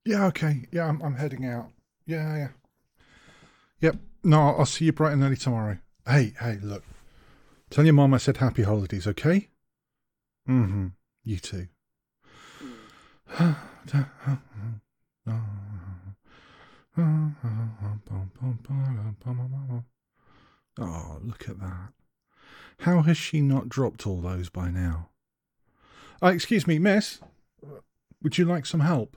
Yeah, okay. Yeah, I'm heading out. Yeah, yeah. Yep. No, I'll see you bright and early tomorrow. Hey, look. Tell your mum I said happy holidays, okay? Mm-hmm. You too. Oh, look at that. How has she not dropped all those by now? Excuse me, miss. Would you like some help?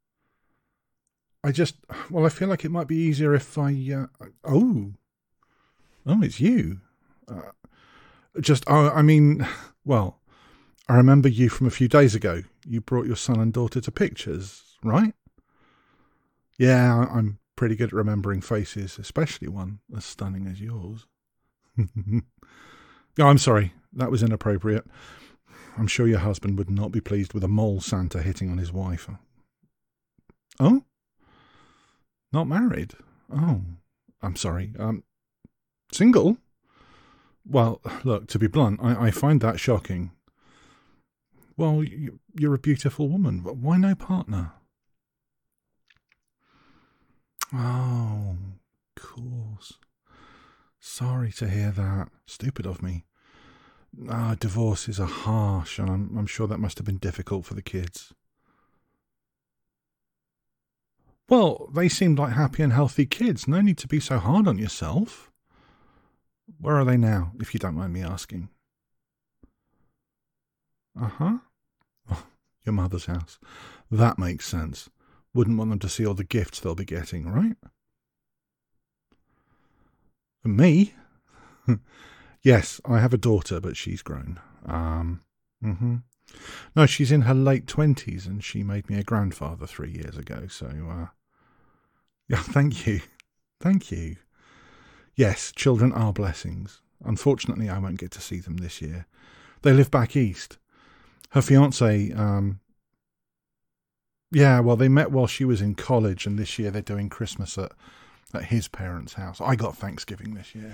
I feel like it might be easier if oh, it's you. Uh, I mean, well, I remember you from a few days ago. You brought your son and daughter to pictures, right? Yeah, I'm pretty good at remembering faces, especially one as stunning as yours. Oh, I'm sorry. That was inappropriate. I'm sure your husband would not be pleased with a mole Santa hitting on his wife. Oh? Not married? Oh, I'm sorry. Single? Well, look, to be blunt, I find that shocking. Well, you're a beautiful woman. Why no partner? Oh, of course. Sorry to hear that. Stupid of me. Divorces are harsh, and I'm sure that must have been difficult for the kids. Well, they seemed like happy and healthy kids. No need to be so hard on yourself. Where are they now, if you don't mind me asking? Uh-huh. Oh, your mother's house. That makes sense. Wouldn't want them to see all the gifts they'll be getting, right? Me? Yes, I have a daughter, but she's grown. Mm-hmm. No, she's in her late 20s, and she made me a grandfather 3 years ago, so, yeah, thank you. Thank you. Yes, children are blessings. Unfortunately, I won't get to see them this year. They live back east. Her fiancé, yeah, well, they met while she was in college, and this year they're doing Christmas at his parents' house. I got Thanksgiving this year.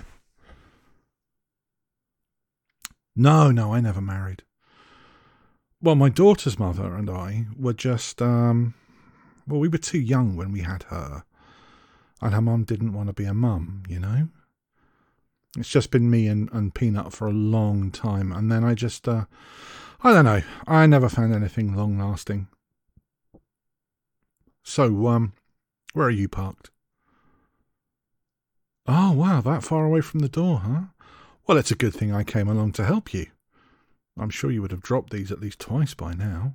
No, I never married. Well, my daughter's mother and I were just, we were too young when we had her. And her mum didn't want to be a mum, you know? It's just been me and Peanut for a long time. And then I don't know. I never found anything long lasting. So, where are you parked? Oh, wow, that far away from the door, huh? Well, it's a good thing I came along to help you. I'm sure you would have dropped these at least twice by now.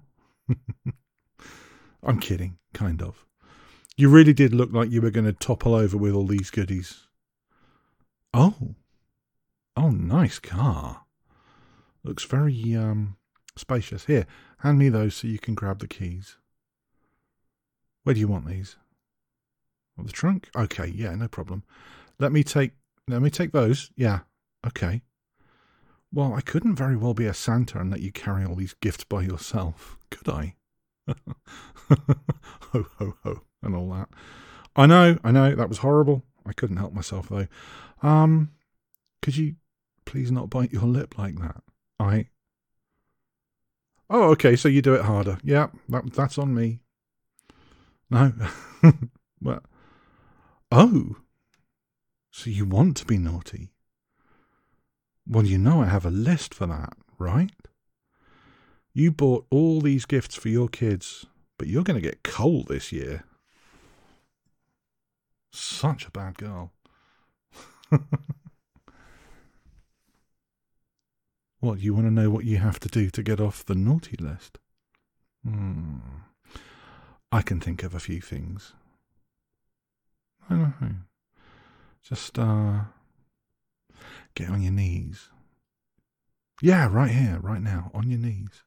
I'm kidding, kind of. You really did look like you were going to topple over with all these goodies. Oh, nice car. Looks very, spacious. Here, hand me those so you can grab the keys. Where do you want these? Oh, the trunk? Okay, yeah, no problem. Let me take those. Yeah, okay. Well, I couldn't very well be a Santa and let you carry all these gifts by yourself, could I? Ho, ho, ho, and all that. I know, that was horrible. I couldn't help myself, though. Could you please not bite your lip like that? Oh, okay, so you do it harder. Yeah, that's on me. No. What? Oh, so you want to be naughty? Well, you know I have a list for that, right? You bought all these gifts for your kids, but you're going to get coal this year. Such a bad girl. What, you want to know what you have to do to get off the naughty list? I can think of a few things. I don't know. Just, get on your knees. Yeah, right here, right now, on your knees.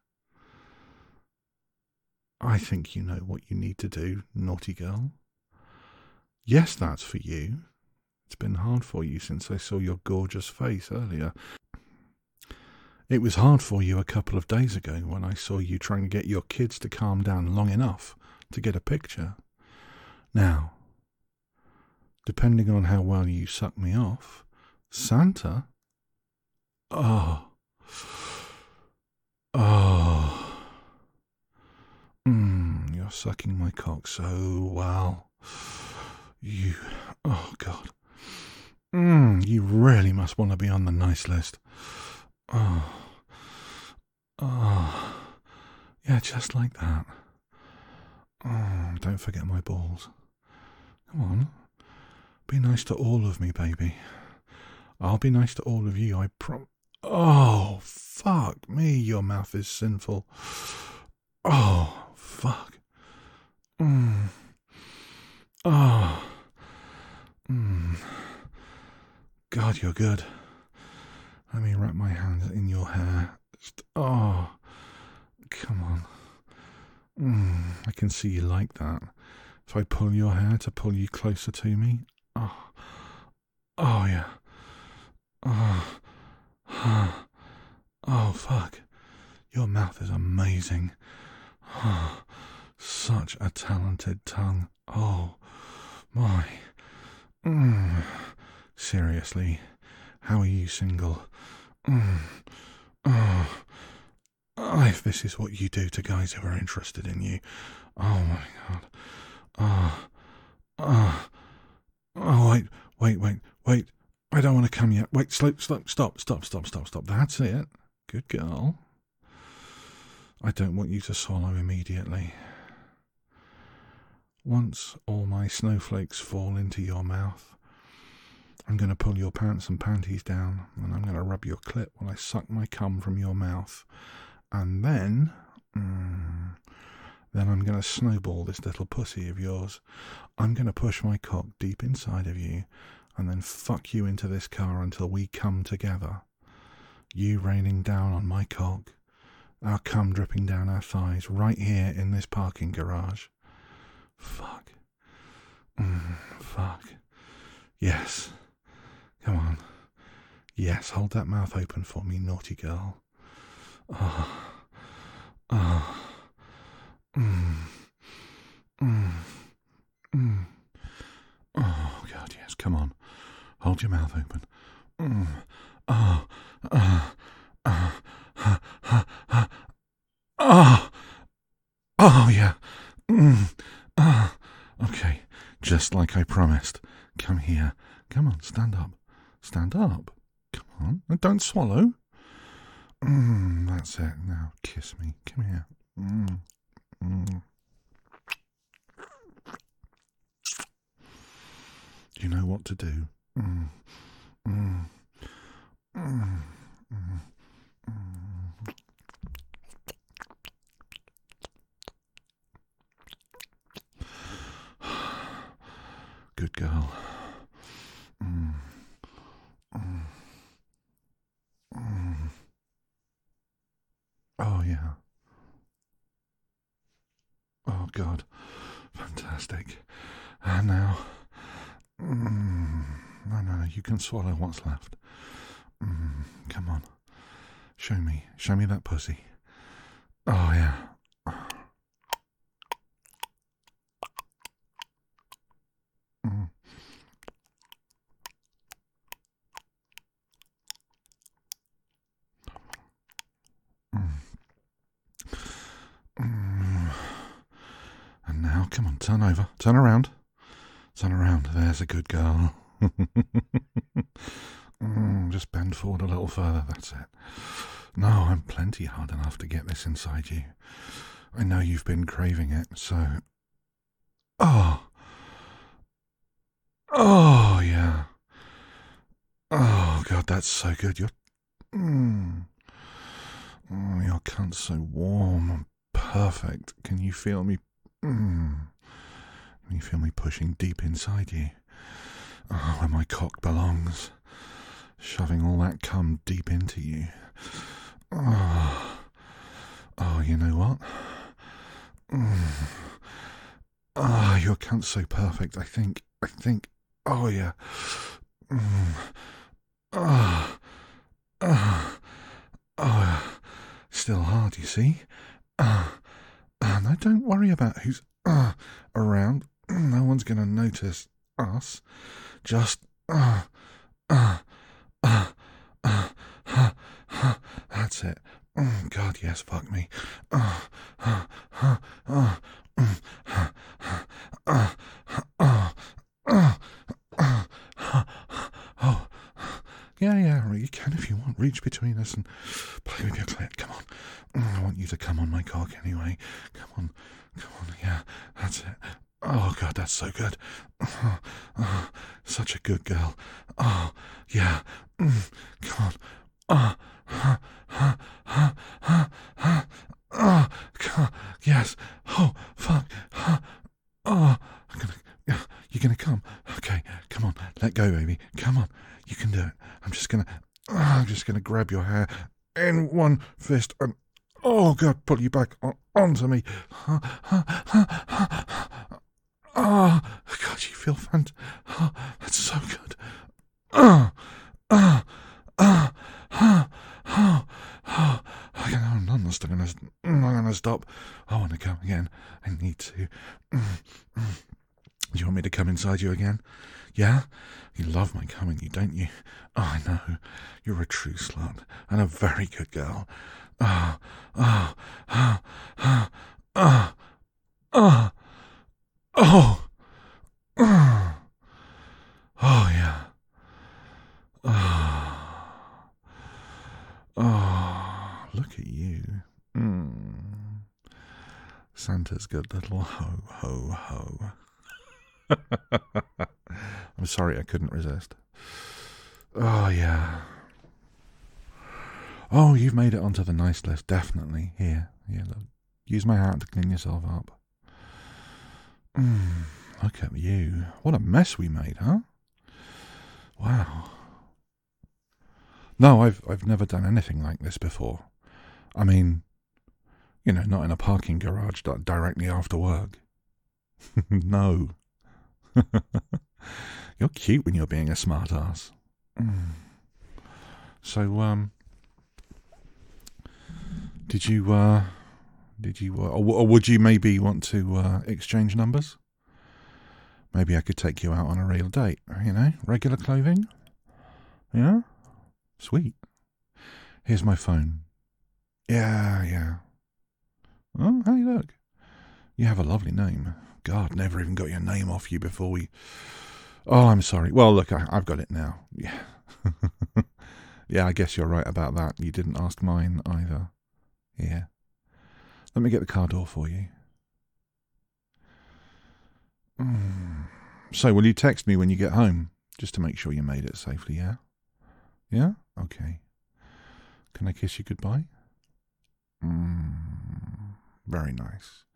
I think you know what you need to do, naughty girl. Yes, that's for you. It's been hard for you since I saw your gorgeous face earlier. It was hard for you a couple of days ago when I saw you trying to get your kids to calm down long enough to get a picture. Now, depending on how well you suck me off, Santa... Oh. You're sucking my cock so well. You, oh God. You really must want to be on the nice list. Oh, yeah, just like that. Oh, don't forget my balls. Come on, be nice to all of me, baby. I'll be nice to all of you, I Oh, fuck me, your mouth is sinful. Oh, fuck. Oh. God, you're good. Let me wrap my hands in your hair. Oh, come on. I can see you like that. If I pull your hair to pull you closer to me. Oh, yeah. Oh, fuck. Your mouth is amazing. Oh, such a talented tongue. Oh, my. Seriously, how are you single? If this is what you do to guys who are interested in you. Oh, my God. Wait. I don't want to come yet. Wait, stop. That's it. Good girl. I don't want you to swallow immediately. Once all my snowflakes fall into your mouth, I'm going to pull your pants and panties down, and I'm going to rub your clit while I suck my cum from your mouth. And then I'm going to snowball this little pussy of yours. I'm going to push my cock deep inside of you, and then fuck you into this car until we come together. You raining down on my cock, our cum dripping down our thighs, right here in this parking garage. Fuck. Fuck. Yes. Come on. Yes, hold that mouth open for me, naughty girl. Oh, God, yes, come on. Hold your mouth open. Oh, yeah. Okay, just like I promised. Come here. Come on, stand up. Stand up. Come on, and don't swallow. That's it. Now kiss me. Come here. You know what to do. Good girl. Oh, yeah. Oh, God. Fantastic. And now. No, you can swallow what's left. Come on. Show me that pussy. Oh, yeah. And now, come on, turn over. Turn around. Turn around. There's a good girl. Just bend forward a little further. That's it. No, I'm plenty hard enough to get this inside you. I know you've been craving it, so... Oh, yeah. Oh, God, that's so good. Your cunt's so warm and perfect. Can you feel me? Can you feel me pushing deep inside you? Oh, where my cock belongs. Shoving all that cum deep into you. Oh, you know what? Your cunt's so perfect. I think. Oh, yeah. Still hard, you see? No, don't worry about who's around. No one's going to notice us. Just that's it. God, yes, fuck me. Oh, yeah, you can if you want. Reach between us and play with your clit. Come on. I want you to come on my cock anyway. Come on, yeah, that's it. Oh, God, that's so good. Such a good girl. Oh, yeah. Come on. God, yes. Oh, fuck. Oh, you're gonna come. Okay, come on. Let go, baby. Come on. You can do it. I'm just gonna grab your hair in one fist and, oh, God, pull you back onto me. Oh, God, you feel fantastic. Oh, that's so good. I'm not gonna stop. I want to come again. I need to. Do you want me to come inside you again? Yeah? You love my coming, you don't you? Oh, I know. You're a true slut and a very good girl. Oh, yeah. Oh, look at you. Santa's good little ho, ho, ho. I'm sorry, I couldn't resist. Oh, yeah. Oh, you've made it onto the nice list, definitely. Here, look. Use my hat to clean yourself up. Look at you. What a mess we made, huh? Wow. No, I've never done anything like this before. I mean, not in a parking garage directly after work. No. You're cute when you're being a smart ass. So, did you, or would you maybe want to exchange numbers? Maybe I could take you out on a real date, regular clothing? Yeah? Sweet. Here's my phone. Yeah. Oh, hey, look. You have a lovely name. God, never even got your name off you before we... Oh, I'm sorry. Well, look, I've got it now. Yeah. Yeah, I guess you're right about that. You didn't ask mine either. Yeah. Let me get the car door for you. So, will you text me when you get home? Just to make sure you made it safely, yeah? Yeah? Okay. Can I kiss you goodbye? Very nice.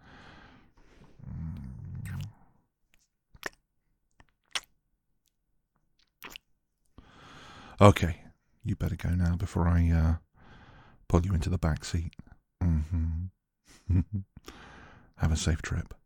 Okay, you better go now before I pull you into the back seat. Have a safe trip.